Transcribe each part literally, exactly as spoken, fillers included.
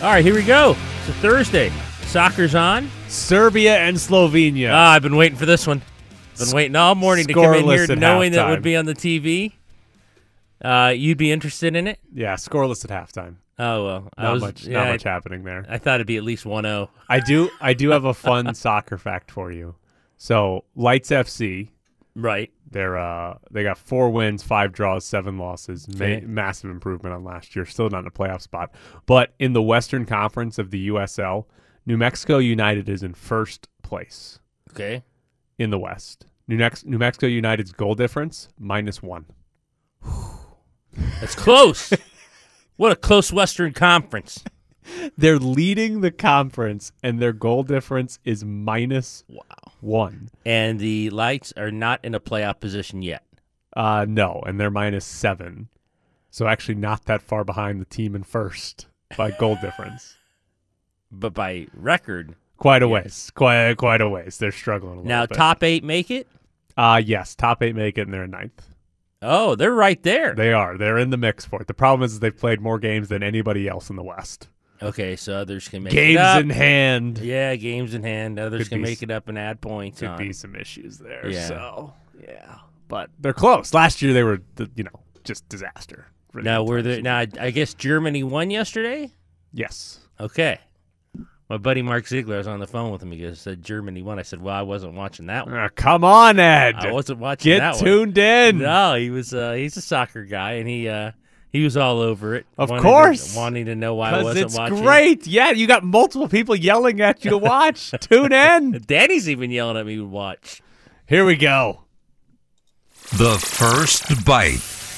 All right, here we go. It's a Thursday. Soccer's on. Serbia and Slovenia. Ah, I've been waiting for this one. Been waiting all morning to come in here knowing that it would be on the T V. Uh, you'd be interested in it? Yeah, scoreless at halftime. Oh, well. Not I was, much yeah, not much I, happening there. I thought it'd be at least one oh. I do I do have a fun soccer fact for you. So, Lights F C, right. They're uh they got four wins, five draws, seven losses. Okay. Ma- massive improvement on last year. Still not in a playoff spot. But in the Western Conference of the U S L, New Mexico United is in first place Okay. in the West. New, Nex- New Mexico United's goal difference, minus one. That's close. What a close Western Conference. They're leading the conference, and their goal difference is minus Wow. one. And the Lights are not in a playoff position yet. Uh, no, and they're minus seven. So actually not that far behind the team in first by goal difference. But by record. Quite a Yes. ways. Quite, quite a ways. They're struggling a little Now, bit. top eight make it? Uh, yes, top eight make it, and they're in ninth. Oh, they're right there. They are. They're in the mix for it. The problem is they've played more games than anybody else in the West. Okay, so others can make Games it up. in hand. Yeah, games in hand. Others Could can be make s- it up and add points Could on. be some issues there. Yeah. So, yeah. But they're close. Last year they were, the- you know, just disaster. for the Now, were entire there, season. now, I I guess Germany won yesterday? Yes. Okay. My buddy Mark Ziegler, I was on the phone with him. He goes, said Germany won. I said, well, I wasn't watching that one. Uh, come on, Ed. I wasn't watching Get that tuned one. in. No, he was. Uh, he's a soccer guy, and he uh, he was all over it. Of wanting course. to, wanting to know why I Because wasn't it's watching. great. Yeah, you got multiple people yelling at you to watch. Tune in. Danny's even yelling at me to watch. Here we go. The first bite.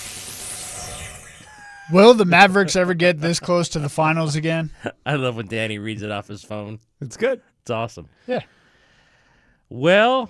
Will the Mavericks ever get this close to the finals again? I love when Danny reads it off his phone. It's good. It's awesome. Yeah. Well,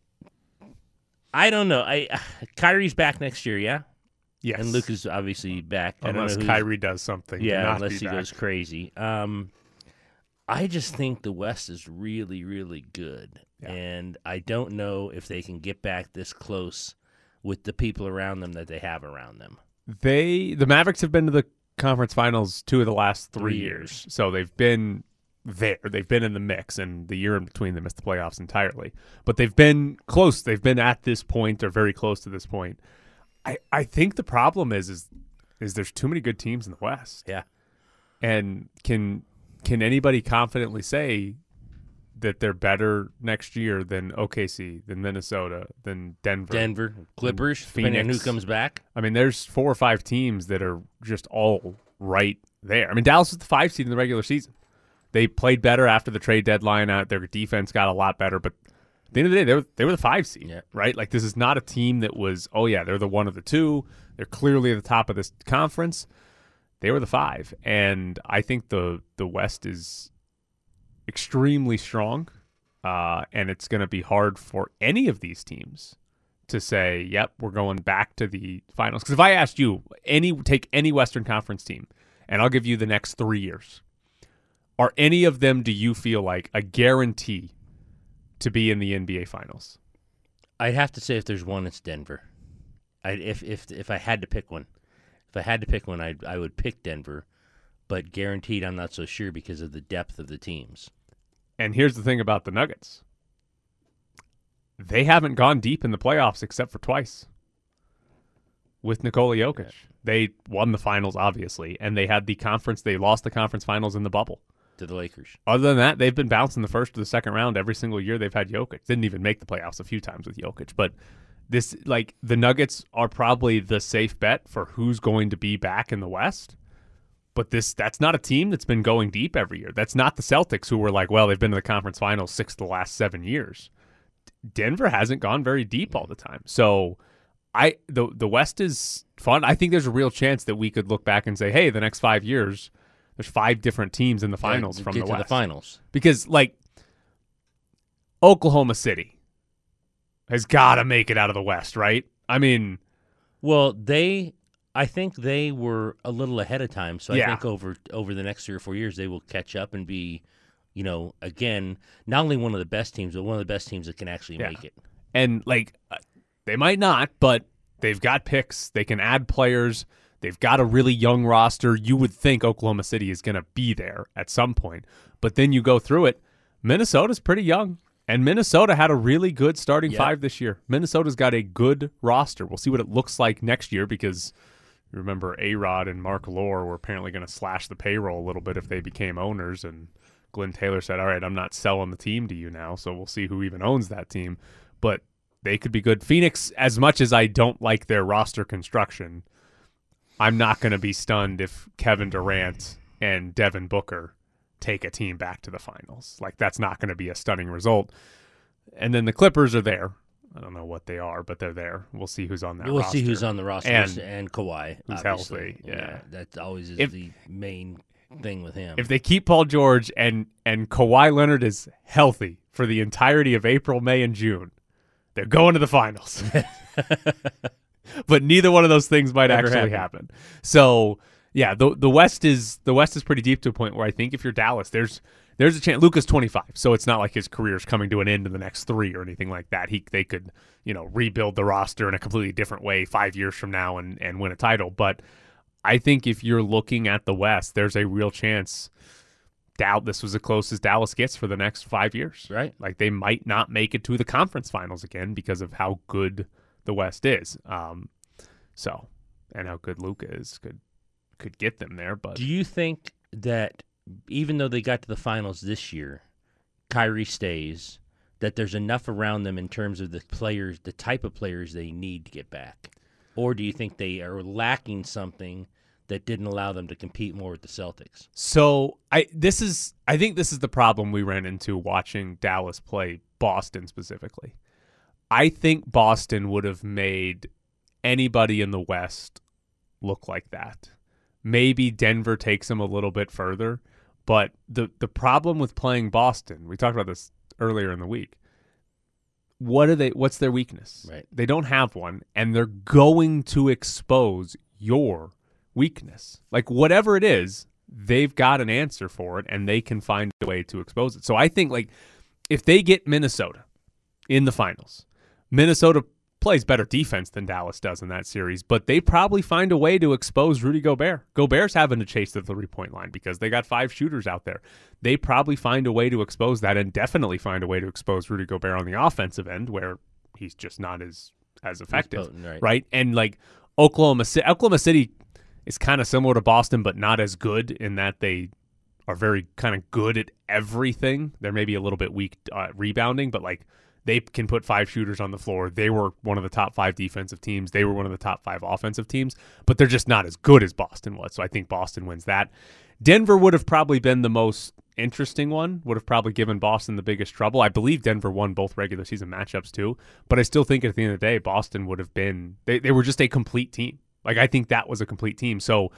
I don't know. I Kyrie's back next year, yeah, Yes. and Luke is obviously back. I don't Unless know who's- Kyrie does something. to yeah, not unless be he back. goes crazy. Um, I just think the West is really, really good, Yeah. and I don't know if they can get back this close with the people around them that they have around them. They the Mavericks have been to the conference finals two of the last three, Three years. So they've been there. They've been in the mix, and the year in between they missed the playoffs entirely. But they've been close. They've been at this point or very close to this point. I, I think the problem is is is there's too many good teams in the West. Yeah. And can can anybody confidently say that they're better next year than O K C, than Minnesota, than Denver? Denver, Clippers, depending on who Phoenix. comes back. I mean, there's four or five teams that are just all right there. I mean, Dallas was the five seed in the regular season. They played better after the trade deadline. Out their defense got a lot better, but at the end of the day, they were they were the five seed, Yeah. right? Like this is not a team that was, oh yeah, they're the one of the two. They're clearly at the top of this conference. They were the five, and I think the the West is extremely strong, uh, and it's going to be hard for any of these teams to say, yep, we're going back to the finals. Because if I asked you, any take any Western Conference team, and I'll give you the next three years, are any of them, do you feel like, a guarantee to be in the N B A Finals? I'd have to say if there's one, it's Denver. I if if if I had to pick one, if I had to pick one, I I would pick Denver, but guaranteed, I'm not so sure because of the depth of the teams. And here's the thing about the Nuggets. They haven't gone deep in the playoffs except for twice with Nikola Jokic. They won the finals, obviously, and they had the conference. They lost the conference finals in the bubble. To the Lakers. Other than that, they've been bouncing the first or the second round every single year they've had Jokic. Didn't even make the playoffs a few times with Jokic. But this, like, the Nuggets are probably the safe bet for who's going to be back in the West. But this that's not a team that's been going deep every year. That's not the Celtics, who were like, well, they've been to the conference finals six of the last seven years. Denver hasn't gone very deep all the time. So I the the West is fun. I think there's a real chance that we could look back and say, hey, the next five years, there's five different teams in the finals Yeah, from get the to West. the finals. Because, like, Oklahoma City has got to make it out of the West, right? I mean, Well, they, I think they were a little ahead of time. So I Yeah. think over over the next three or four years, they will catch up and be, you know, again, not only one of the best teams, but one of the best teams that can actually Yeah. make it. and, like, uh, they might not, but they've got picks. They can add players. They've got a really young roster. You would think Oklahoma City is going to be there at some point. But then you go through it. Minnesota's pretty young. And Minnesota had a really good starting Yep. five this year. Minnesota's got a good roster. We'll see what it looks like next year because you remember A-Rod and Mark Lore were apparently going to slash the payroll a little bit if they became owners. And Glenn Taylor said, all right, I'm not selling the team to you now, so we'll see who even owns that team. But they could be good. Phoenix, as much as I don't like their roster construction, I'm not going to be stunned if Kevin Durant and Devin Booker take a team back to the finals. Like, that's not going to be a stunning result. And then the Clippers are there. I don't know what they are, but they're there. We'll see who's on that We'll roster. see who's on the roster And and, Kawhi. who's obviously. healthy, yeah. That always is If- the main thing with him. If they keep Paul George and, and Kawhi Leonard is healthy for the entirety of April, May, and June, they're going to the finals. But neither one of those things might Never actually happen. happen. So yeah, the the West is the West is pretty deep to a point where I think if you're Dallas, there's there's a chance. Luka's twenty-five, so it's not like his career is coming to an end in the next three or anything like that. He they could you know rebuild the roster in a completely different way five years from now and and win a title. But I think if you're looking at the West, there's a real chance. Doubt this was the closest Dallas gets for the next five years. Right. Like they might not make it to the conference finals again because of how good the West is. Um, so and how good Luka is could could get them there. But Do you think that even though they got to the finals this year, Kyrie stays, that there's enough around them in terms of the players, the type of players they need to get back? Or do you think they are lacking something that didn't allow them to compete more with the Celtics? So I this is I think this is the problem we ran into watching Dallas play Boston specifically. I think Boston would have made anybody in the West look like that. Maybe Denver takes them a little bit further, but the the problem with playing Boston, we talked about this earlier in the week. What are they what's their weakness? Right. They don't have one, and they're going to expose your weakness. Like whatever it is, they've got an answer for it and they can find a way to expose it. So I think like if they get Minnesota in the finals, Minnesota plays better defense than Dallas does in that series, but they probably find a way to expose Rudy Gobert. Gobert's having to chase the three-point line because they got five shooters out there. They probably find a way to expose that and definitely find a way to expose Rudy Gobert on the offensive end where he's just not as as effective, potent, right. right? And like Oklahoma City, Oklahoma City is kind of similar to Boston, but not as good in that they are very kind of good at everything. They're maybe a little bit weak uh, rebounding, but like they can put five shooters on the floor. They were one of the top five defensive teams. They were one of the top five offensive teams, but they're just not as good as Boston was. So I think Boston wins that. Denver would have probably been the most interesting one, would have probably given Boston the biggest trouble. I believe Denver won both regular season matchups too, but I still think at the end of the day, Boston would have been, they, they were just a complete team. Like I think that was a complete team. So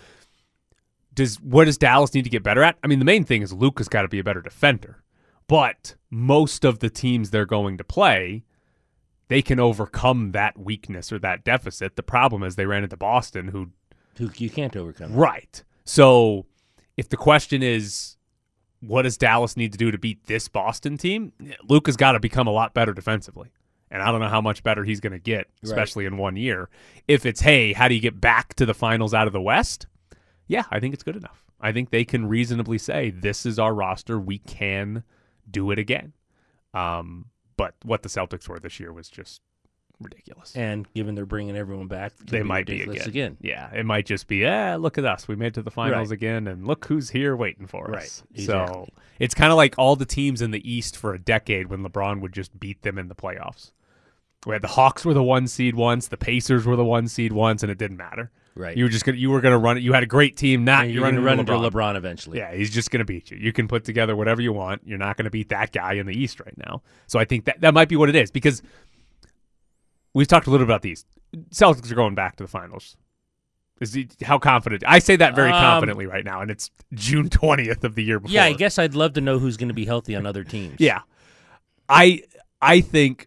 does what does Dallas need to get better at? I mean, the main thing is Luka's got to be a better defender. But most of the teams they're going to play, they can overcome that weakness or that deficit. The problem is they ran into Boston, who Who you can't overcome. right. So if the question is, what does Dallas need to do to beat this Boston team? Luka's got to become a lot better defensively. And I don't know how much better he's going to get, especially in one year. If it's, hey, how do you get back to the finals out of the West? Yeah, I think it's good enough. I think they can reasonably say, this is our roster. We can do it again. Um, but what the Celtics were this year was just ridiculous. And given they're bringing everyone back, it could They might be ridiculous again. again. Yeah, it might just be, eh, look at us. We made it to the finals Right. again, and look who's here waiting for Right, us. exactly. So it's kind of like all the teams in the East for a decade when LeBron would just beat them in the playoffs. We had the Hawks were the one seed once, the Pacers were the one seed once, and it didn't matter. Right. You were just gonna, you were going to run it. You had a great team. Not And you're you're going running to run into into LeBron. LeBron eventually. Yeah, he's just going to beat you. You can put together whatever you want. You're not going to beat that guy in the East right now. So I think that that might be what it is because we've talked a little bit about these. Celtics are going back to the finals. Is he, how confident? I say that very Um, confidently right now, and it's June twentieth of the year before. Yeah, I guess I'd love to know who's going to be healthy on other teams. Yeah, I I think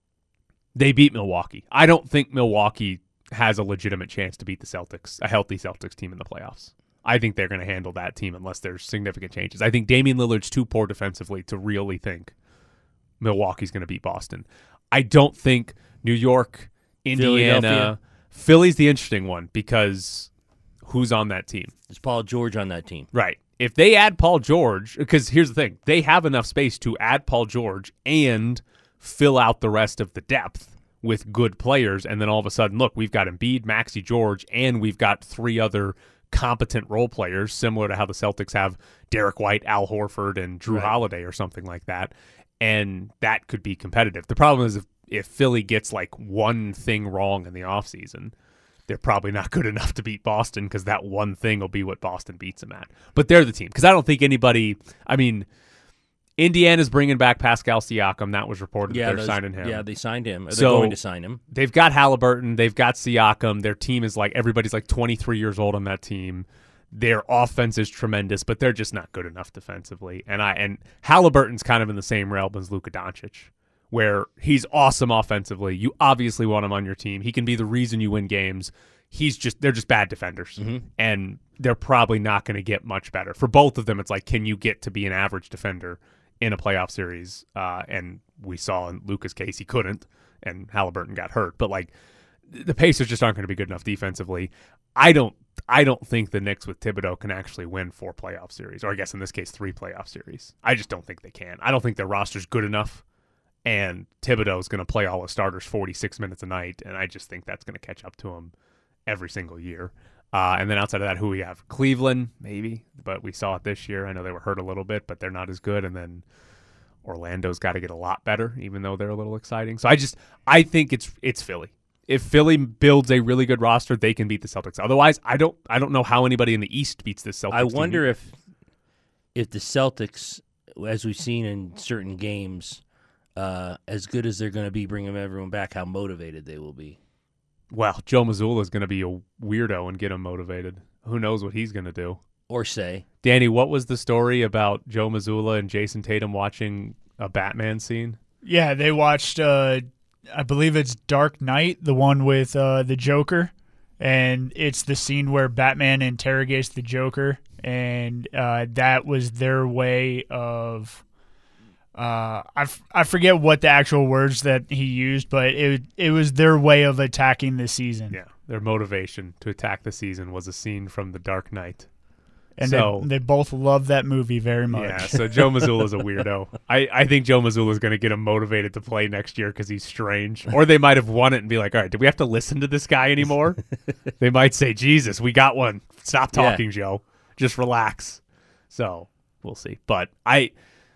they beat Milwaukee. I don't think Milwaukee has a legitimate chance to beat the Celtics, a healthy Celtics team in the playoffs. I think they're going to handle that team unless there's significant changes. I think Damian Lillard's too poor defensively to really think Milwaukee's going to beat Boston. I don't think New York, Indiana, Philadelphia. Philly's the interesting one because who's on that team. Is Paul George on that team? Right. If they add Paul George, because here's the thing, they have enough space to add Paul George and fill out the rest of the depth with good players, and then all of a sudden, look, we've got Embiid, Maxey George, and we've got three other competent role players, similar to how the Celtics have Derek White, Al Horford, and Drew Right. Holiday or something like that, and that could be competitive. The problem is if, if Philly gets like one thing wrong in the offseason, they're probably not good enough to beat Boston because that one thing will be what Boston beats them at. But they're the team because I don't think anybody – I mean, Indiana's bringing back Pascal Siakam. That was reported Yeah, that they're those- signing him. Yeah, they signed him. They're So- going to sign him. They've got Halliburton. They've got Siakam. Their team is like – everybody's like twenty-three years old on that team. Their offense is tremendous, but they're just not good enough defensively. And I and Halliburton's kind of in the same realm as Luka Doncic, where he's awesome offensively. You obviously want him on your team. He can be the reason you win games. He's just they're just bad defenders, Mhm. and they're probably not going to get much better. For both of them, it's like, can you get to be an average defender in a playoff series? Uh, and we saw in Luka's case he couldn't, and Halliburton got hurt. But like the Pacers just aren't going to be good enough defensively. I don't. I don't think the Knicks with Thibodeau can actually win four playoff series, or I guess in this case three playoff series. I just don't think they can. I don't think their roster's good enough, and Thibodeau is going to play all the starters forty-six minutes a night, and I just think that's going to catch up to him every single year. Uh, and then outside of that, who we have? Cleveland, maybe, but we saw it this year. I know they were hurt a little bit, but they're not as good. And then Orlando's got to get a lot better, even though they're a little exciting. So I just I think it's it's Philly. If Philly builds a really good roster, they can beat the Celtics. Otherwise, I don't I don't know how anybody in the East beats this Celtics I team. wonder if if the Celtics, as we've seen in certain games, uh, as good as they're going to be bringing everyone back, how motivated they will be. Well, Joe Mazzulla is going to be a weirdo and get him motivated. Who knows what he's going to do? Or say, Danny, what was the story about Joe Mazzulla and Jason Tatum watching a Batman scene? Yeah, they watched, uh, I believe it's Dark Knight, the one with uh, the Joker. And it's the scene where Batman interrogates the Joker. And uh, that was their way of... Uh, I, f- I forget what the actual words that he used, but it it was their way of attacking the season. Yeah, their motivation to attack the season was a scene from The Dark Knight. And so, they, they both love that movie very much. Yeah, so Joe Mazzulla's a weirdo. I, I think Joe Mazzulla's going to get him motivated to play next year because he's strange. Or they might have won it and be like, all right, do we have to listen to this guy anymore? They might say, Jesus, we got one. Stop talking, yeah. Joe. Just relax. So we'll see. But I...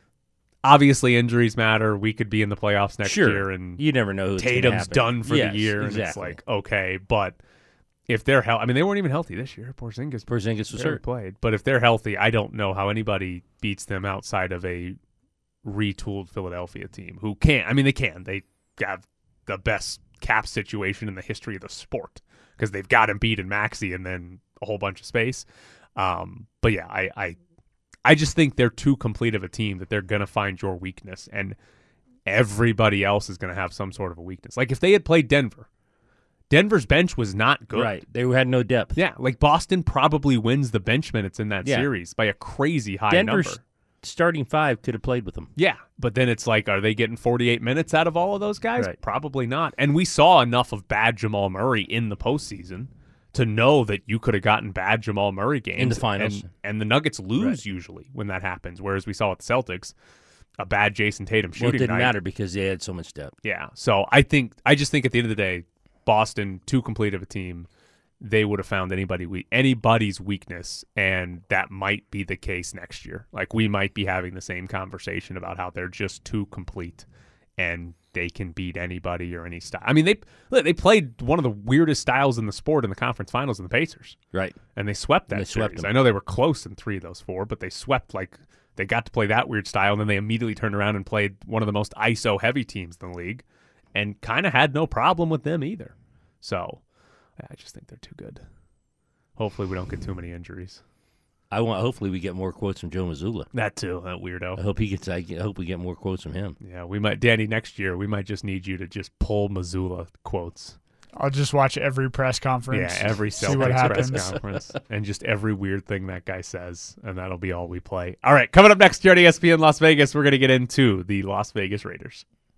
Obviously, injuries matter. We could be in the playoffs next sure. year, and you never know who's Tatum's done for yes, the year, exactly. and it's like, okay. But if they're healthy, I mean, they weren't even healthy this year. Porzingis, Porzingis was hurt. Played, but if they're healthy, I don't know how anybody beats them outside of a retooled Philadelphia team who can't. I mean, they can. They have the best cap situation in the history of the sport because they've got Embiid and Maxey, and then a whole bunch of space. Um, but yeah, I. I I just think they're too complete of a team that they're going to find your weakness, and everybody else is going to have some sort of a weakness. Like if they had played Denver, Denver's bench was not good. Right. They had no depth. Yeah, like Boston probably wins the bench minutes in that yeah. series by a crazy high Denver's number. Starting five could have played with them. Yeah, but then it's like, are they getting forty-eight minutes out of all of those guys? Right. Probably not. And we saw enough of bad Jamal Murray in the postseason to know that you could have gotten bad Jamal Murray games in the finals, and, and the Nuggets lose right. usually when that happens. Whereas we saw with the Celtics, a bad Jason Tatum shooting well, it didn't night. matter because they had so much depth. Yeah, so I think I just think at the end of the day, Boston too complete of a team. They would have found anybody we anybody's weakness, and that might be the case next year. Like we might be having the same conversation about how they're just too complete, and they can beat anybody or any style. I mean, they they played one of the weirdest styles in the sport in the conference finals in the Pacers. Right. And they swept that they series. swept them. I know they were close in three of those four, but they swept like they got to play that weird style, and then they immediately turned around and played one of the most I S O heavy teams in the league and kind of had no problem with them either. So I just think they're too good. Hopefully we don't get too many injuries. I want. Hopefully, we get more quotes from Joe Mazzulla. That too, that weirdo. I hope he gets. I hope we get more quotes from him. Yeah, we might, Danny. Next year, we might just need you to just pull Mazzulla quotes. I'll just watch every press conference. Yeah, every see what Celtics press happens. conference, and just every weird thing that guy says, and that'll be all we play. All right, coming up next here at E S P N Las Vegas, we're going to get into the Las Vegas Raiders.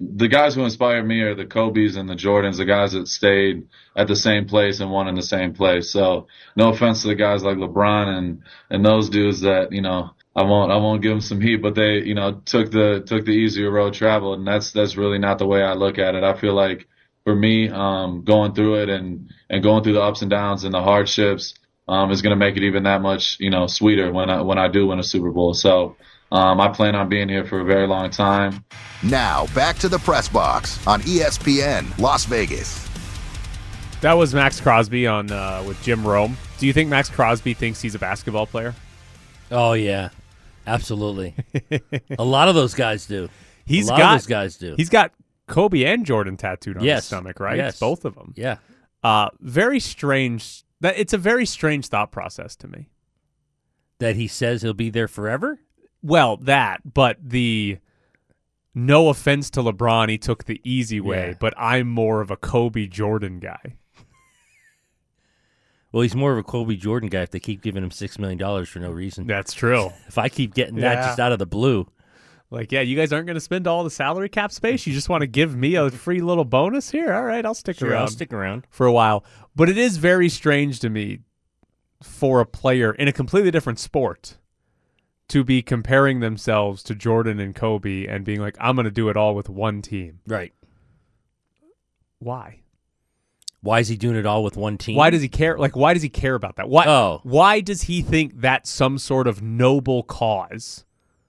the guys who inspired me are the Kobes and the Jordans, the guys that stayed at the same place and won in the same place. So no offense to the guys like LeBron and, and those dudes that, you know, I won't, I won't give them some heat, but they, you know, took the, took the easier road travel. And that's, that's really not the way I look at it. I feel like for me, um, going through it and, and going through the ups and downs and the hardships, um, is going to make it even that much, you know, sweeter when I, when I do win a Super Bowl. So, Um, I plan on being here for a very long time. Now, back to the Press Box on E S P N Las Vegas. That was Max Crosby on uh, with Jim Rome. Do you think Max Crosby thinks he's a basketball player? Oh, yeah. Absolutely. A lot of those guys do. He's a lot got, of those guys do. He's got Kobe and Jordan tattooed on Yes. his stomach, right? Yes. It's both of them. Yeah. Uh, very strange. That It's a very strange thought process to me. That he says he'll be there forever? Well, that, but the no offense to LeBron, he took the easy way, Yeah. but I'm more of a Kobe Jordan guy. Well, he's more of a Kobe Jordan guy if they keep giving him six million dollars for no reason. That's true. If I keep getting that Yeah. just out of the blue. Like, yeah, you guys aren't going to spend all the salary cap space. You just want to give me a free little bonus here? All right, I'll stick Sure, around I'll stick around. for a while. But it is very strange to me for a player in a completely different sport to be comparing themselves to Jordan and Kobe and being like, I'm going to do it all with one team. Right. Why? Why is he doing it all with one team? Why does he care? Like, why does he care about that? Why? Oh. Why does he think that's some sort of noble cause?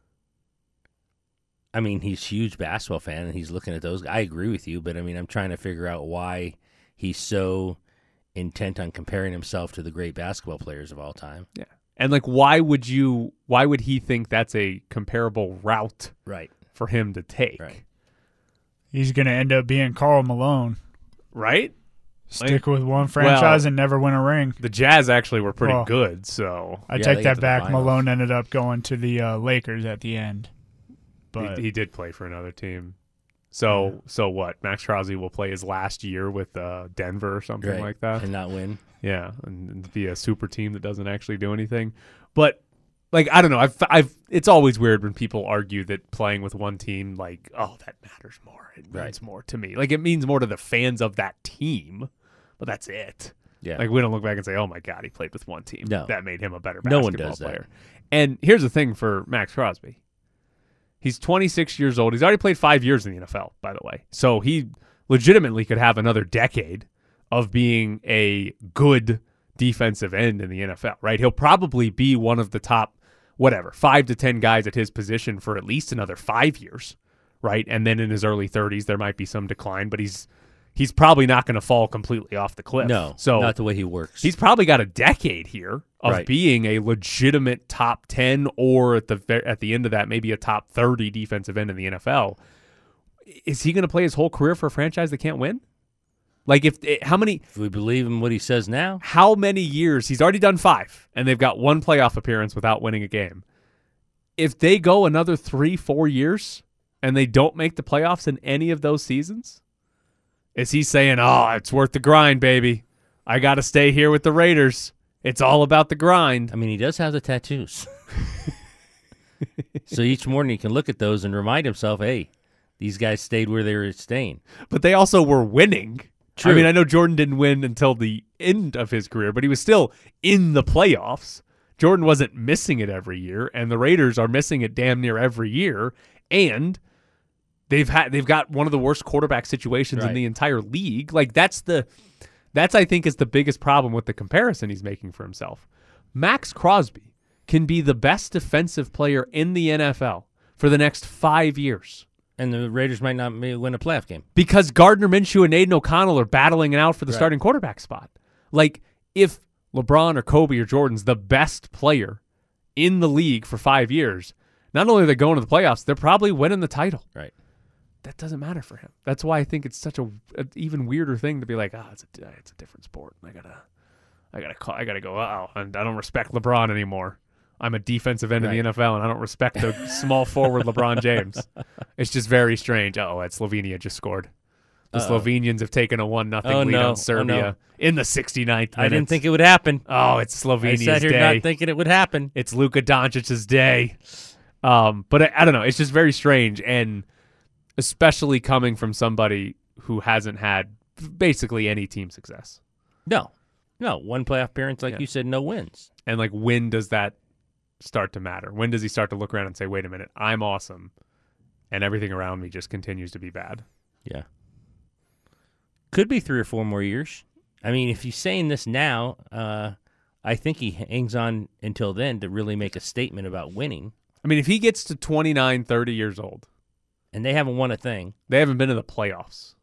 I mean, he's a huge basketball fan, and he's looking at those. I agree with you, but I mean, I'm trying to figure out why he's so intent on comparing himself to the great basketball players of all time. Yeah. And like, why would you? Why would he think that's a comparable route Right. for him to take? Right. He's going to end up being Karl Malone. Right? Stick with one franchise well, and never win a ring. The Jazz actually were pretty Oh. good, so I Yeah, take they got that to the back. finals. Malone ended up going to the uh, Lakers at the end. But he, he did play for another team. So Yeah. so what? Max Crosby will play his last year with uh, Denver or something Right. like that. And not win. Yeah, and, and be a super team that doesn't actually do anything. But like, I don't know. I've I've it's always weird when people argue that playing with one team, like, oh, that matters more. It means Right. more to me. Like, it means more to the fans of that team. But that's it. Yeah. Like, we don't look back and say, oh my God, he played with one team. No. That made him a better No basketball one does that. player. And here's the thing for Max Crosby. He's twenty-six years old. He's already played five years in the N F L, by the way. So he legitimately could have another decade of being a good defensive end in the N F L, right? He'll probably be one of the top, whatever, five to ten guys at his position for at least another five years, right? And then in his early thirties, there might be some decline, but he's he's probably not going to fall completely off the cliff. No, so not the way he works. he's probably got a decade here of Right. being a legitimate top ten, or at the ve- at the end of that, maybe a top thirty defensive end in the N F L. Is he going to play his whole career for a franchise that can't win? Like, if how many if we believe in what he says now, how many years he's already done five, and they've got one playoff appearance without winning a game. If they go another three, four years and they don't make the playoffs in any of those seasons, is he saying, "Oh, it's worth the grind, baby. I got to stay here with the Raiders. It's all about the grind." I mean, he does have the tattoos. So each morning he can look at those and remind himself, hey, these guys stayed where they were staying. But they also were winning. True. I mean, I know Jordan didn't win until the end of his career, but he was still in the playoffs. Jordan wasn't missing it every year, and the Raiders are missing it damn near every year. And they've had they've got one of the worst quarterback situations in Right. the entire league. Like that's the that's I think is the biggest problem with the comparison he's making for himself. Max Crosby can be the best defensive player in the N F L for the next five years. And the Raiders might not may win a playoff game. Because Gardner Minshew and Aiden O'Connell are battling it out for the Right. starting quarterback spot. Like, if LeBron or Kobe or Jordan's the best player in the league for five years, not only are they going to the playoffs, they're probably winning the title. Right. That doesn't matter for him. That's why I think it's such a, a even weirder thing to be like, ah, oh, it's a it's a different sport. I gotta, I gotta call, I gotta go. Oh, and I don't respect LeBron anymore. I'm a defensive end Right. in the N F L, and I don't respect the small forward LeBron James. It's just very strange. Oh, it's Slovenia just scored. The Uh-oh. Slovenians have taken a one nothing Oh, lead no. on Serbia Oh, no. in the sixty-ninth minute. I didn't think it would happen. Oh, it's I Slovenia's sat here day. not thinking it would happen. It's Luka Doncic's day. Um, but I, I don't know. It's just very strange, and especially coming from somebody who hasn't had basically any team success. No. No. One playoff appearance, like Yeah. you said, no wins. And, like, when does that start to matter? When does he start to look around and say, wait a minute, I'm awesome, and everything around me just continues to be bad? Yeah. Could be three or four more years. I mean, if he's saying this now, uh, I think he hangs on until then to really make a statement about winning. I mean, if he gets to twenty-nine, thirty years old, And they haven't won a thing. they haven't been to the playoffs,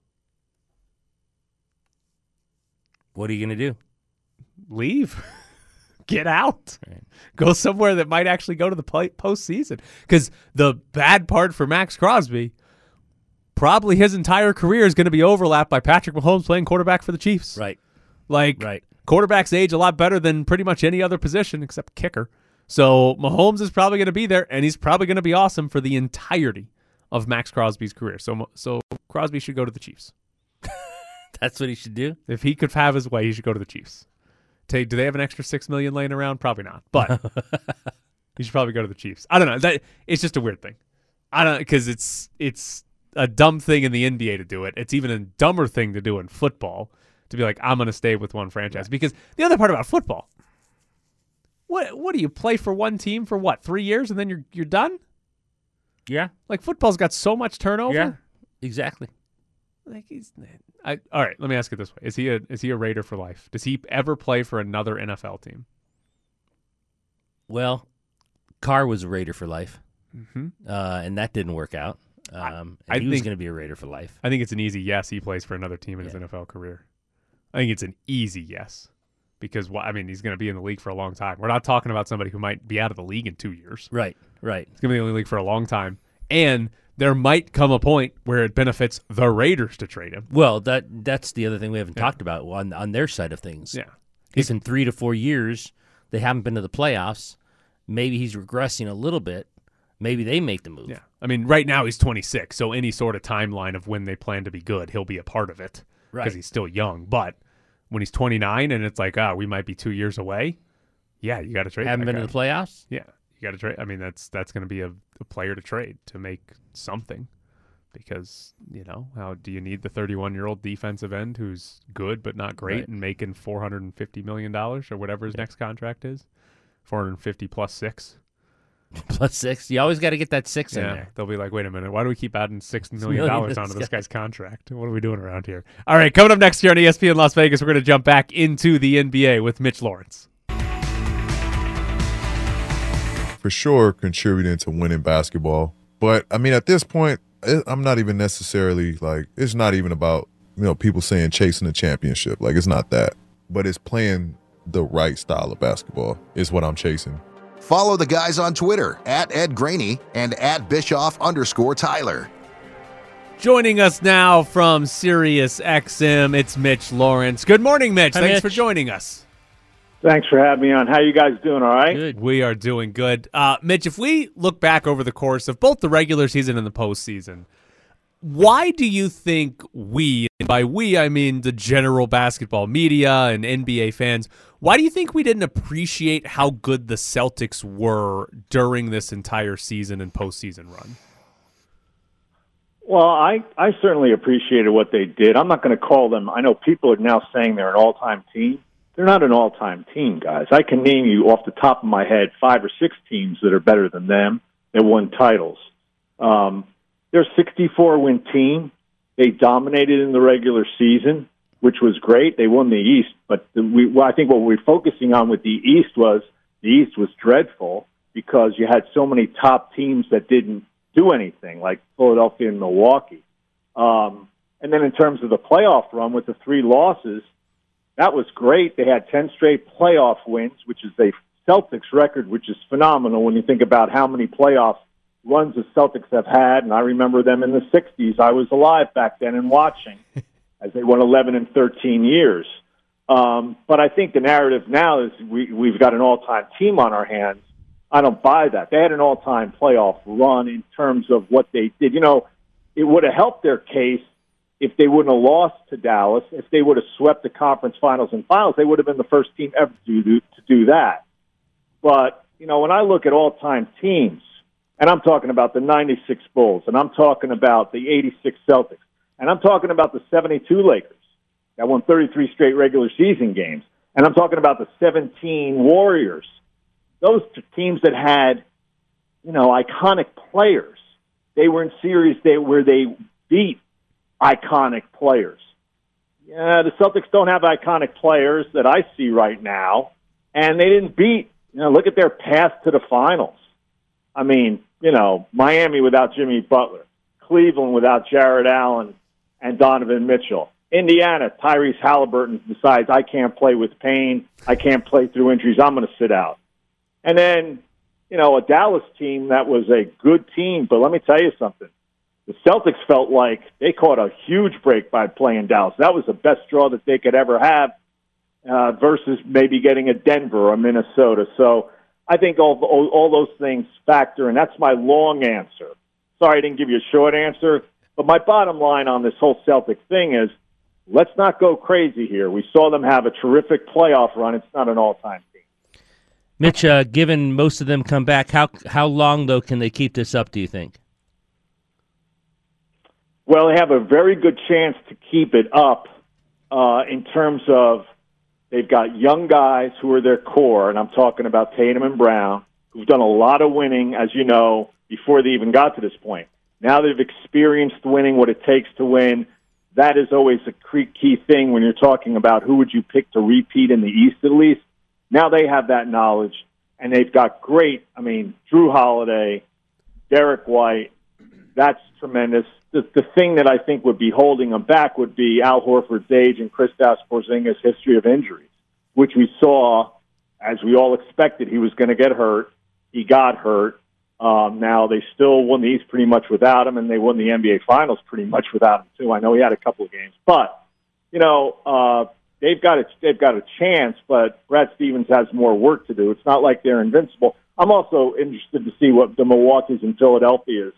What are you going to do? leave. Get out. Right. Go somewhere that might actually go to the play- postseason. Because the bad part for Max Crosby, probably his entire career is going to be overlapped by Patrick Mahomes playing quarterback for the Chiefs. Right. Like, Right. quarterbacks age a lot better than pretty much any other position except kicker. So Mahomes is probably going to be there, and he's probably going to be awesome for the entirety of Max Crosby's career. So, so Crosby should go to the Chiefs. That's what he should do. If he could have his way, he should go to the Chiefs. Take, do they have an extra six million laying around? Probably not. But he should probably go to the Chiefs. I don't know. That it's just a weird thing. I don't because it's it's a dumb thing in the N B A to do it. It's even a dumber thing to do in football to be like, I'm going to stay with one franchise. Right. Because the other part about football, what what do you play for one team for what three years and then you're you're done? Yeah. Like football's got so much turnover. Yeah. Exactly. Like he's, I, all right. Let me ask it this way: Is he a is he a Raider for life? Does he ever play for another N F L team? Well, Carr was a Raider for life, Mm-hmm. uh, and that didn't work out. Um, I and he was think- going to be a Raider for life. I think it's an easy yes. He plays for another team in his Yeah. N F L career. I think it's an easy yes because wh- I mean he's going to be in the league for a long time. We're not talking about somebody who might be out of the league in two years. Right. Right. He's going to be in the league for a long time, and there might come a point where it benefits the Raiders to trade him. Well, that that's the other thing we haven't Yeah. talked about on on their side of things. Yeah, If in three to four years they haven't been to the playoffs, maybe he's regressing a little bit. Maybe they make the move. yeah. I mean, right now he's twenty-six, so any sort of timeline of when they plan to be good, he'll be a part of it because Right. he's still young. But when he's twenty-nine and it's like, ah, we might be two years away. Yeah, you got to trade. Haven't that been guy. to the playoffs. Yeah, you got to trade. I mean, that's that's going to be a, a player to trade to make something, because you know how do you need the thirty-one-year-old defensive end who's good but not great Right. and making four hundred and fifty million dollars or whatever his next contract is, four hundred and fifty plus six. Plus six. You always got to get that six in Yeah, there. they'll be like, wait a minute, why do we keep adding six million million dollars to onto this this guy. guy's contract? What are we doing around here? All right, coming up next here on E S P N Las Vegas, we're going to jump back into the N B A with Mitch Lawrence. For sure contributing to winning basketball. But, I mean, at this point, it, I'm not even necessarily, like, it's not even about, you know, people saying chasing a championship. Like, it's not that. But it's playing the right style of basketball is what I'm chasing. Follow the guys on Twitter at Ed Graney and at Bischoff underscore Tyler. Joining us now from Sirius X M, it's Mitch Lawrence. Good morning, Mitch. Hi, Thanks Mitch. for joining us. Thanks for having me on. How you guys doing, all right? Good. We are doing good. Uh, Mitch, if we look back over the course of both the regular season and the postseason, why do you think we, and by we I mean the general basketball media and N B A fans, why do you think we didn't appreciate how good the Celtics were during this entire season and postseason run? Well, I, I certainly appreciated what they did. I'm not going to call them. I know people are now saying they're an all-time team. They're not an all-time team, guys. I can name you off the top of my head five or six teams that are better than them that won titles. Um, they're a sixty-four win team. They dominated in the regular season, which was great. They won the East, but the, we, well, I think what we're focusing on with the East was the East was dreadful because you had so many top teams that didn't do anything, like Philadelphia and Milwaukee. Um, and then in terms of the playoff run with the three losses, that was great. They had ten straight playoff wins, which is a Celtics record, which is phenomenal when you think about how many playoff runs the Celtics have had. And I remember them in the sixties. I was alive back then and watching as they won eleven and thirteen years. Um, but I think the narrative now is we, we've got an all-time team on our hands. I don't buy that. They had an all-time playoff run in terms of what they did. You know, it would have helped their case if they wouldn't have lost to Dallas. If they would have swept the conference finals and finals, they would have been the first team ever to do, to do that. But, you know, when I look at all-time teams, And I'm talking about the ninety-six Bulls, and I'm talking about the eighty-six Celtics, and I'm talking about the seventy-two Lakers that won thirty-three straight regular season games, and I'm talking about the seventeen Warriors. Those teams that had, you know, iconic players. They were in series they, where they beat iconic players. Yeah, the Celtics don't have iconic players that I see right now, and they didn't beat. You know, look at their path to the finals. I mean, you know, Miami without Jimmy Butler, Cleveland without Jared Allen and Donovan Mitchell, Indiana, Tyrese Halliburton decides I can't play with pain, I can't play through injuries, I'm going to sit out. And then, you know, a Dallas team that was a good team, but let me tell you something. The Celtics felt like they caught a huge break by playing Dallas. That was the best draw that they could ever have uh, versus maybe getting a Denver or a Minnesota. So I think all, all, all those things factor, and that's my long answer. Sorry I didn't give you a short answer, but my bottom line on this whole Celtic thing is let's not go crazy here. We saw them have a terrific playoff run. It's not an all-time team. Mitch, uh, given most of them come back, how how long, though, can they keep this up, do you think? Well, they have a very good chance to keep it up uh, in terms of they've got young guys who are their core, and I'm talking about Tatum and Brown, who've done a lot of winning, as you know, before they even got to this point. Now they've experienced winning, what it takes to win. That is always a key thing when you're talking about who would you pick to repeat in the East at least. Now they have that knowledge, and they've got great, I mean, Drew Holiday, Derek White. That's tremendous. The, the thing that I think would be holding them back would be Al Horford's age and Kristaps Porzingis' history of injuries, which we saw, as we all expected, he was going to get hurt. He got hurt. Um, now, they still won the East pretty much without him, and they won the N B A Finals pretty much without him, too. I know he had a couple of games. But, you know, uh, they've got a, they've got a chance, but Brad Stevens has more work to do. It's not like they're invincible. I'm also interested to see what the Milwaukee's and Philadelphia's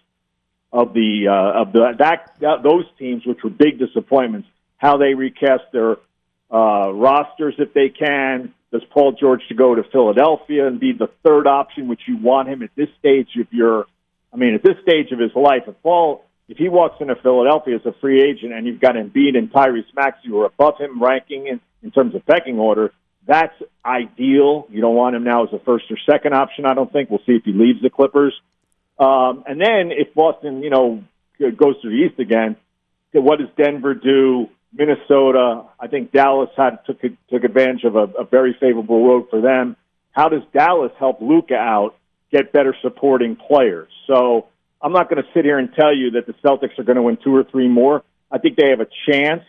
of the uh, of the that, that those teams, which were big disappointments, how they recast their uh, rosters if they can. Does Paul George to go to Philadelphia and be the third option, which you want him at this stage of your, I mean, at this stage of his life? If Paul, if he walks into Philadelphia as a free agent and you've got Embiid and Tyrese Maxey who are above him ranking in, in terms of pecking order, that's ideal. You don't want him now as a first or second option, I don't think. We'll see if he leaves the Clippers. Um, and then if Boston, you know, goes to the East again, what does Denver do? Minnesota, I think Dallas had took took advantage of a, a very favorable road for them. How does Dallas help Luka out, get better supporting players? So I'm not going to sit here and tell you that the Celtics are going to win two or three more. I think they have a chance,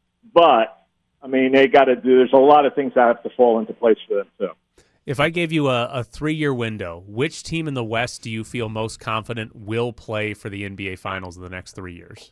but, I mean, they got to do – there's a lot of things that have to fall into place for them, too. If I gave you a, a three-year window, which team in the West do you feel most confident will play for the N B A Finals in the next three years?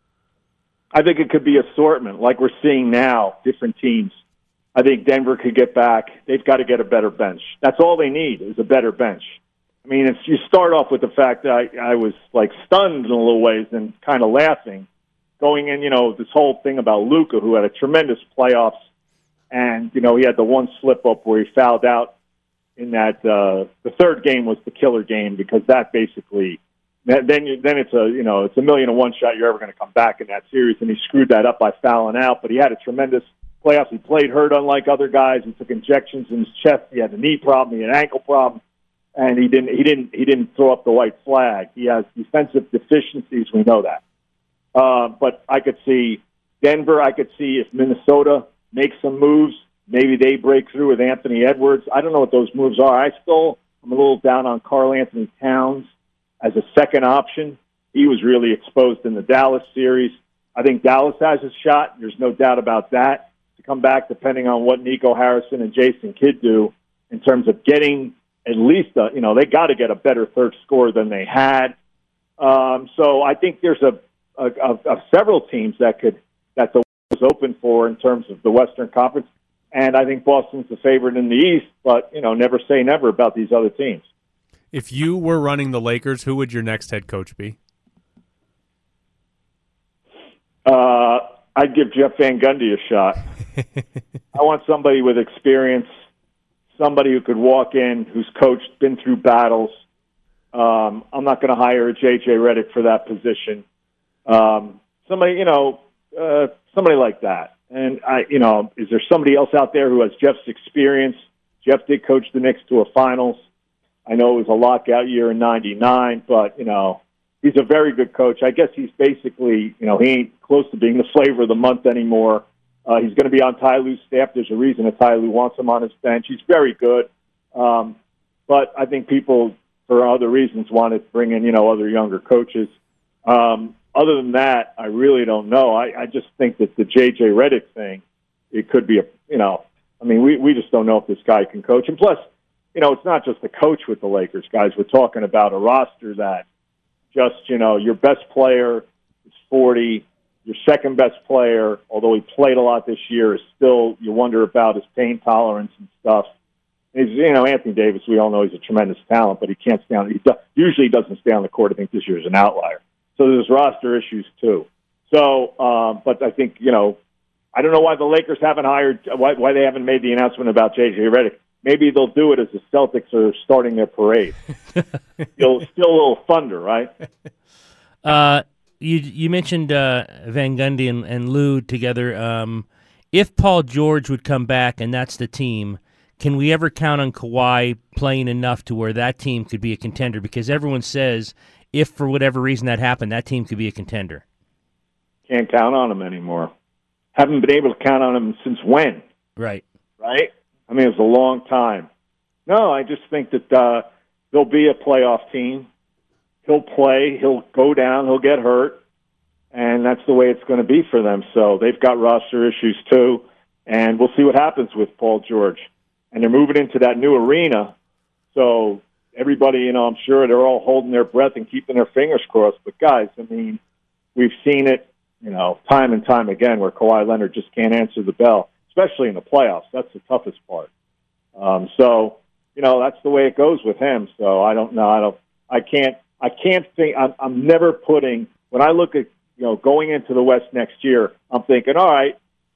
I think it could be assortment, like we're seeing now, different teams. I think Denver could get back. They've got to get a better bench. That's all they need is a better bench. I mean, it's, you start off with the fact that I, I was, like, stunned in a little ways and kind of laughing, going in, you know, this whole thing about Luka, who had a tremendous playoffs, and, you know, he had the one slip-up where he fouled out in that uh, the third game was the killer game because that basically – Then, you, then it's a you know it's a million and one shot you're ever going to come back in that series, and he screwed that up by fouling out. But he had a tremendous playoffs. He played hurt, unlike other guys. He took injections in his chest. He had a knee problem. He had an ankle problem, and he didn't he didn't he didn't throw up the white flag. He has defensive deficiencies. We know that. Uh, but I could see Denver. I could see if Minnesota makes some moves, maybe they break through with Anthony Edwards. I don't know what those moves are. I still I'm a little down on Karl Anthony Towns as a second option. He was really exposed in the Dallas series. I think Dallas has a shot. There's no doubt about that to come back, depending on what Nico Harrison and Jason Kidd do in terms of getting at least a, you know, they got to get a better third scorer than they had. Um, so I think there's a, a, a, a several teams that could that the was open for in terms of the Western Conference, and I think Boston's the favorite in the East. But you know, never say never about these other teams. If you were running the Lakers, who would your next head coach be? Uh, I'd give Jeff Van Gundy a shot. I want somebody with experience, somebody who could walk in, who's coached, been through battles, Um, I'm not going to hire a J J Redick for that position. Um, somebody, you know, uh, somebody like that. And I, you know, is there somebody else out there who has Jeff's experience? Jeff did coach the Knicks to a finals. I know it was a lockout year in ninety-nine, but, you know, he's a very good coach. I guess he's basically, you know, he ain't close to being the flavor of the month anymore. Uh, he's going to be on Ty Lue's staff. There's a reason that Ty Lue wants him on his bench. He's very good. Um, but I think people, for other reasons, want to bring in, you know, other younger coaches. Um, other than that, I really don't know. I, I just think that the J J Redick thing, it could be a, you know, I mean, we, we just don't know if this guy can coach. And plus, you know, it's not just the coach with the Lakers, guys. We're talking about a roster that just, you know, your best player is forty, your second best player, although he played a lot this year, is still, you wonder about his pain tolerance and stuff. He's, you know, Anthony Davis, we all know he's a tremendous talent, but he can't stay on, he do, usually doesn't stay on the court. I think this year is an outlier. So there's roster issues too. So, um, but I think, you know, I don't know why the Lakers haven't hired, why, why they haven't made the announcement about J J Redick. Maybe they'll do it as the Celtics are starting their parade. It'll still a little thunder, right? Uh, you you mentioned uh, Van Gundy and, and Lue together. Um, if Paul George would come back and that's the team, can we ever count on Kawhi playing enough to where that team could be a contender? Because everyone says if for whatever reason that happened, that team could be a contender. Can't count on him anymore. Haven't been able to count on him since when? Right. Right? I mean, it was a long time. No, I just think that uh, there'll be a playoff team. He'll play. He'll go down. He'll get hurt. And that's the way it's going to be for them. So they've got roster issues too. And we'll see what happens with Paul George. And they're moving into that new arena. So everybody, you know, I'm sure they're all holding their breath and keeping their fingers crossed. But, guys, I mean, we've seen it, you know, time and time again where Kawhi Leonard just can't answer the bell, especially in the playoffs. That's the toughest part. Um, so, you know, that's the way it goes with him. So I don't know. I don't. I can't. I can't think. I'm, I'm never putting. When I look at, you know, going into the West next year, I'm thinking, all right,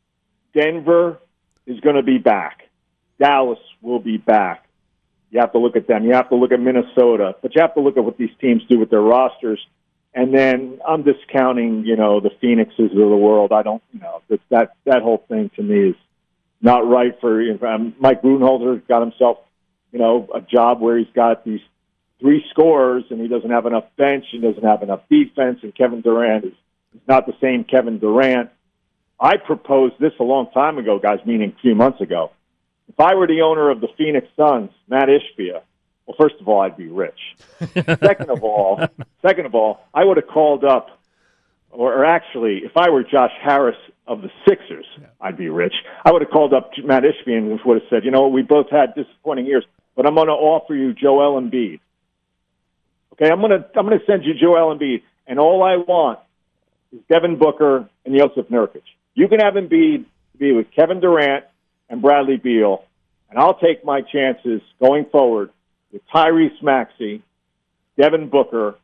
Denver is going to be back. Dallas will be back. You have to look at them. You have to look at Minnesota, but you have to look at what these teams do with their rosters. And then I'm discounting, you know, the Phoenixes of the world. I don't, you know, that that, that whole thing to me is not right for, you know, um, Mike Budenholzer got himself, you know, a job where he's got these three scorers and he doesn't have enough bench, he doesn't have enough defense, and Kevin Durant is, is not the same Kevin Durant. I proposed this a long time ago, guys, meaning a few months ago. If I were the owner of the Phoenix Suns, Matt Ishbia, well, first of all, I'd be rich. second of all, second of all, I would have called up, or, or actually, if I were Josh Harris of the Sixers, yeah. I'd be rich. I would have called up Matt Ishbia and would have said, you know what, we both had disappointing years, but I'm going to offer you Joel Embiid. Okay, I'm going to I'm going to send you Joel Embiid, and all I want is Devin Booker and Joseph Nurkic. You can have Embiid be with Kevin Durant and Bradley Beal, and I'll take my chances going forward with Tyrese Maxey, Devin Booker,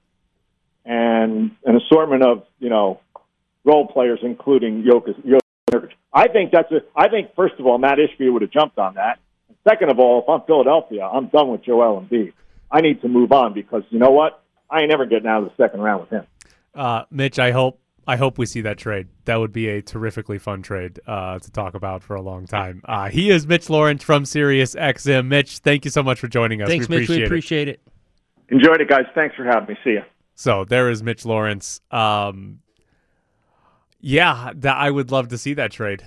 and an assortment of, you know, role players, including Jokic. Jokic. I think that's a. I think first of all, Matt Ishbia would have jumped on that. And second of all, if I'm Philadelphia, I'm done with Joel Embiid. I need to move on because you know what? I ain't never getting out of the second round with him. Uh, Mitch, I hope I hope we see that trade. That would be a terrifically fun trade uh, to talk about for a long time. Uh, he is Mitch Lawrence from Sirius X M. Mitch, thank you so much for joining us. Thanks, we Mitch. Appreciate we appreciate it. it. Enjoyed it, guys. Thanks for having me. See ya. So there is Mitch Lawrence. Um, yeah, that, I would love to see that trade.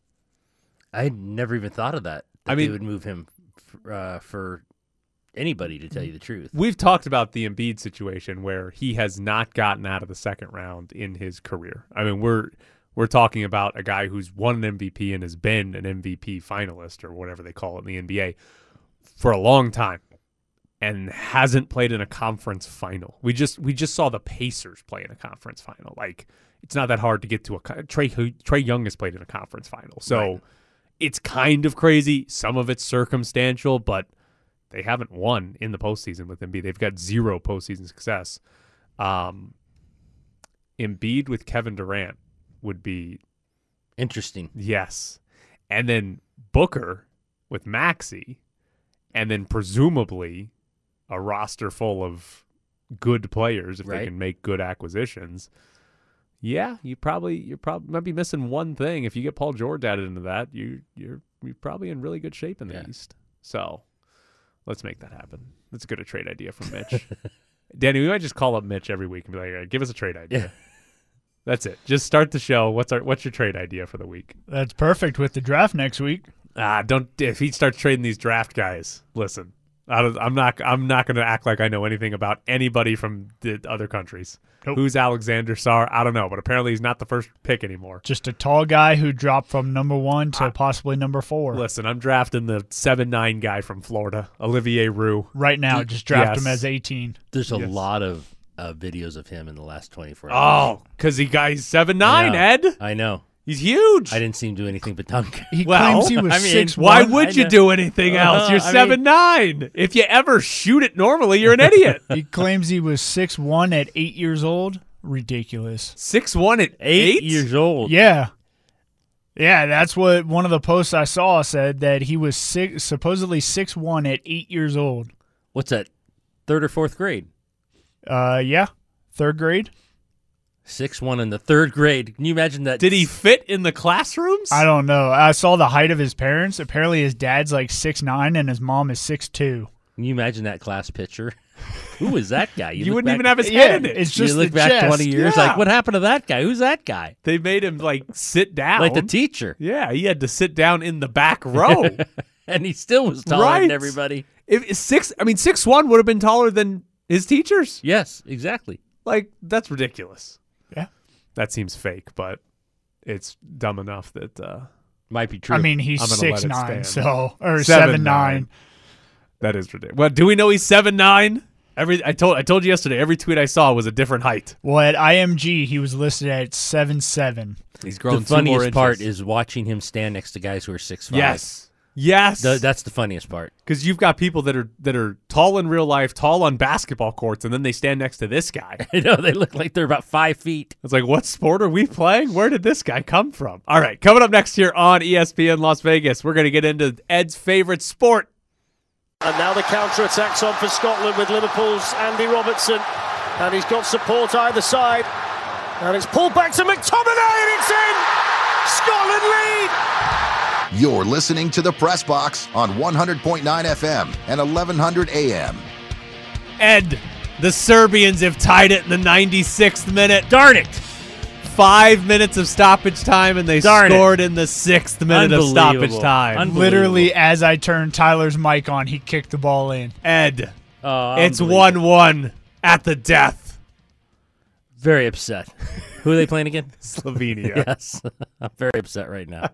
I never even thought of that. that I mean, they would move him f- uh, for anybody, to tell you the truth. We've talked about the Embiid situation where he has not gotten out of the second round in his career. I mean, we're we're talking about a guy who's won an M V P and has been an M V P finalist or whatever they call it in the N B A for a long time and hasn't played in a conference final. We just we just saw the Pacers play in a conference final. Like, it's not that hard to get to a Trae Trae Young has played in a conference final. So right. It's kind of crazy. Some of it's circumstantial, but they haven't won in the postseason with Embiid. They've got zero postseason success. Um, Embiid with Kevin Durant would be interesting. Yes. And then Booker with Maxey, and then presumably a roster full of good players, if Right. they can make good acquisitions, yeah, you probably you probably might be missing one thing. If you get Paul George added into that, you you're you're probably in really good shape in the Yeah. East. So let's make that happen. That's a good a trade idea from Mitch. Danny, we might just call up Mitch every week and be like, all right, give us a trade idea. Yeah. That's it. Just start the show. What's our what's your trade idea for the week? That's perfect with the draft next week. Ah, don't if he starts trading these draft guys. Listen, I don't, I'm not I'm not going to act like I know anything about anybody from the other countries. Nope. Who's Alexander Sarr? I don't know, but apparently he's not the first pick anymore. Just a tall guy who dropped from number one to possibly number four. Listen, I'm drafting the seven nine guy from Florida, Olivier Roux. Right now, just draft Yes. him as eighteen. There's a Yes. lot of uh, videos of him in the last twenty-four Oh, hours. because he got he's seven I nine, know. Ed. I know. He's huge. I didn't see him do anything but dunk. He Well, claims he was I mean, six. Why one. would I you know. do anything else? You're Uh, I mean- seven nine. If you ever shoot it normally, you're an idiot. He claims he was six one at eight years old. Ridiculous. Six one at Eight, eight years old. Yeah. Yeah, that's what one of the posts I saw said, that he was six, supposedly six one at eight years old. What's that? Third or fourth grade? Uh, yeah, third grade. Six one in the third grade. Can you imagine that? Did he fit in the classrooms? I don't know. I saw the height of his parents. Apparently, his dad's like six nine and his mom is six two. Can you imagine that class picture? Who is that guy? You, look wouldn't back- even have his Yeah, head in it. it's You just look the back chest. twenty years, Yeah. like what happened to that guy? Who's that guy? They made him like sit down. Like the teacher, Yeah, he had to sit down in the back row. and he still was taller Right. than everybody. if six, I mean, six one would have been taller than his teachers. Yes, exactly. Like that's ridiculous. Yeah. That seems fake, but it's dumb enough that uh, Might be true. I mean, he's I'm gonna let six it nine, stand. so or Seven seven nine. nine. that is ridiculous. Well, do we know he's seven nine? Every I told I told you yesterday. Every tweet I saw was a different height. Well, at I M G, he was listed at seven seven. He's grown. the funniest part is watching him stand next to guys who are six five. yes, yes. The- that's the funniest part. Because you've got people that are that are tall in real life, tall on basketball courts, and then they stand next to this guy. I know they look like they're about five feet. It's like, what sport are we playing? Where did this guy come from? All right, coming up next here on E S P N Las Vegas, we're going to get into Ed's favorite sport. And now the counter-attack's on for Scotland with Liverpool's Andy Robertson. And he's got support either side. And it's pulled back to McTominay and it's in! Scotland lead! You're listening to the Press Box on one hundred point nine F M and eleven hundred A M. Ed, the Serbians have tied it in the ninety-sixth minute. Darn it! Five minutes of stoppage time, and they Darn it. scored in the sixth minute of stoppage Unbelievable. time. Unbelievable. Literally, as I turned Tyler's mic on, he kicked the ball in. Ed, Oh, it's unbelievable. one one at the death. Very upset. Who are they playing again? Slovenia. Yes. I'm very upset right now.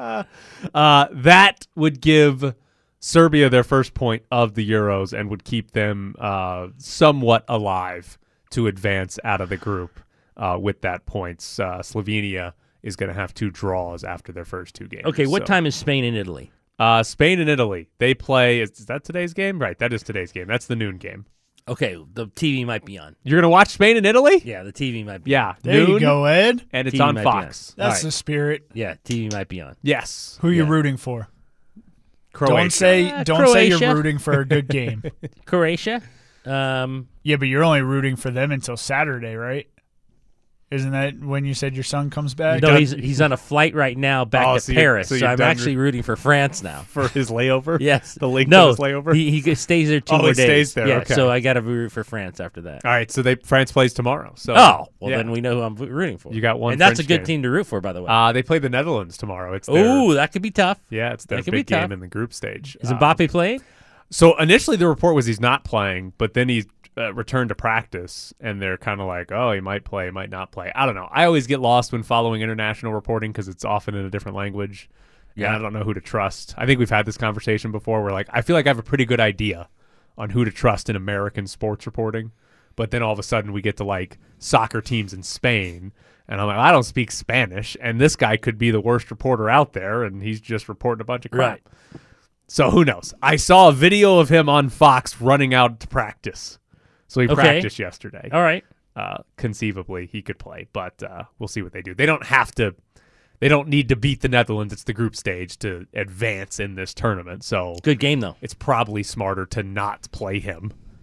Uh, that would give Serbia their first point of the Euros and would keep them uh, somewhat alive to advance out of the group uh, with that points. Uh, Slovenia is going to have two draws after their first two games. Okay, what So, time is Spain and Italy? Uh, Spain and Italy. They play. Is, is that today's game? Right, that is today's game. That's the noon game. Okay, the T V might be on. You're going to watch Spain and Italy? Yeah, the T V might be Yeah, There noon, you go, Ed. and it's T V on might be Fox. on. That's All the spirit. Yeah, T V might be on. Yes. Who you Yeah. rooting for? Croatia. Don't say Uh, don't say Croatia. you're rooting for a good game. Croatia? Um, Yeah, but you're only rooting for them until Saturday, right? Isn't that when you said your son comes back? no, he's he's on a flight right now back Oh, to so you're- Paris, so so, you're I'm done actually rooting for France now. for his layover. Yes. The link no, to his layover. He, he stays there two Oh, more he days. stays there, Yeah, okay. so I got to root for France after that. All right, so they France plays tomorrow. So Oh, well, yeah. then we know who I'm rooting for. You got one and that's French a good game. team to root for, by the way. Uh, they play the Netherlands tomorrow. It's their, Oh, that could be tough. yeah, it's their that could be big game tough. in the group stage. Is Um, Mbappe playing? So initially the report was he's not playing, but then he uh, returned to practice, and they're kind of like, oh, he might play, he might not play. I don't know. I always get lost when following international reporting because it's often in a different language. Yeah, I don't know who to trust. I think we've had this conversation before where like I feel like I have a pretty good idea on who to trust in American sports reporting, but then all of a sudden we get to like soccer teams in Spain, and I'm like, I don't speak Spanish, and this guy could be the worst reporter out there, and he's just reporting a bunch of crap. Right. So who knows? I saw a video of him on Fox running out to practice. So he Okay. practiced yesterday. All right. Uh, conceivably, he could play, but uh, we'll see what they do. They don't have to. They don't need to beat the Netherlands. It's the group stage to advance in this tournament. So Good game, though. it's probably smarter to not play him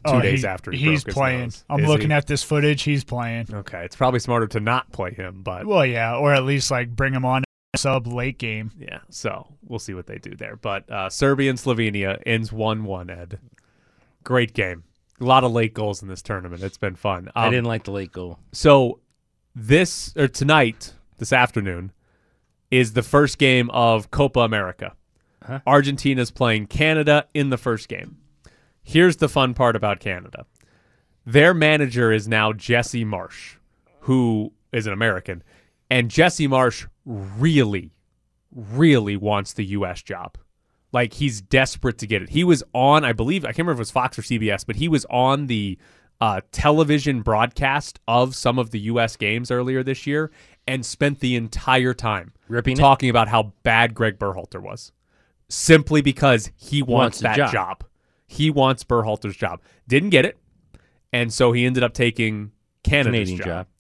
two Oh, days he- after he he's broke his playing. nose. I'm Is looking he? at this footage. He's playing. Okay, it's probably smarter to not play him, but Well, yeah, or at least like bring him on sub late game. yeah, so we'll see what they do there. But uh, Serbia and Slovenia ends one one, Ed. Great game. A lot of late goals in this tournament. It's been fun. I Um, didn't like the late goal. So this, or tonight, this afternoon, is the first game of Copa America. Huh? Argentina's playing Canada in the first game. Here's the fun part about Canada. Their manager is now Jesse Marsh, who is an American. And Jesse Marsh really, really wants the U S job. Like, he's desperate to get it. He was on, I believe, I can't remember if it was Fox or C B S, but he was on the uh, television broadcast of some of the U S games earlier this year and spent the entire time Ripping it? talking about how bad Greg Berhalter was. Simply because he wants, Wants the that job. job. He wants Berhalter's job. Didn't get it. And so he ended up taking Canada's Canadian job. job.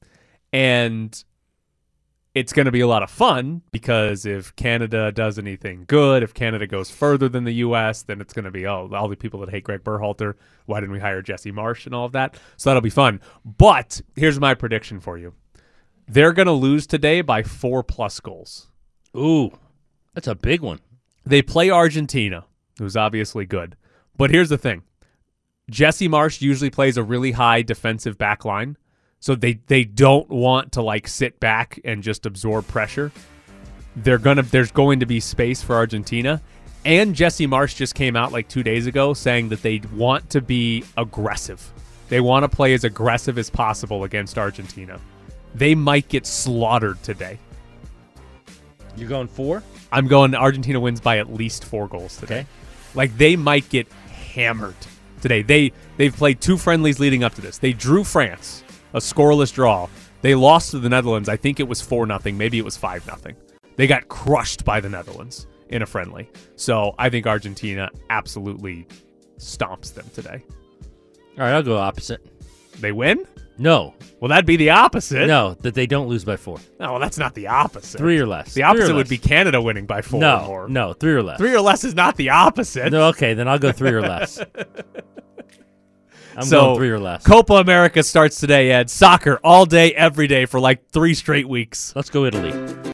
And it's going to be a lot of fun because if Canada does anything good, if Canada goes further than the U S, then it's going to be, oh, all the people that hate Greg Berhalter, why didn't we hire Jesse Marsh and all of that? So that'll be fun. But here's my prediction for you. They're going to lose today by four plus goals. Ooh, that's a big one. They play Argentina, who's obviously good. But here's the thing. Jesse Marsh usually plays a really high defensive back line. So they, they don't want to like sit back and just absorb pressure. They're gonna there's going to be space for Argentina. And Jesse Marsh just came out like two days ago saying that they want to be aggressive. They want to play as aggressive as possible against Argentina. They might get slaughtered today. You're going four? I'm going Argentina wins by at least four goals today. Okay. Like, they might get hammered today. They they've played two friendlies leading up to this. They drew France, a scoreless draw. They lost to the Netherlands. I think it was four nothing. Maybe it was five nothing. They got crushed by the Netherlands in a friendly. So I think Argentina absolutely stomps them today. All right, I'll go opposite. They win? No. Well, that'd be the opposite. No, that they don't lose by four. No, well, that's not the opposite. Three or less. The Three or opposite would less. be Canada winning by four no, or more. No, three or less. Three or less is not the opposite. No, okay, then I'll go three or less. I'm so, going three or less. Copa America starts today, Ed. Soccer all day, every day for like three straight weeks. Let's go Italy.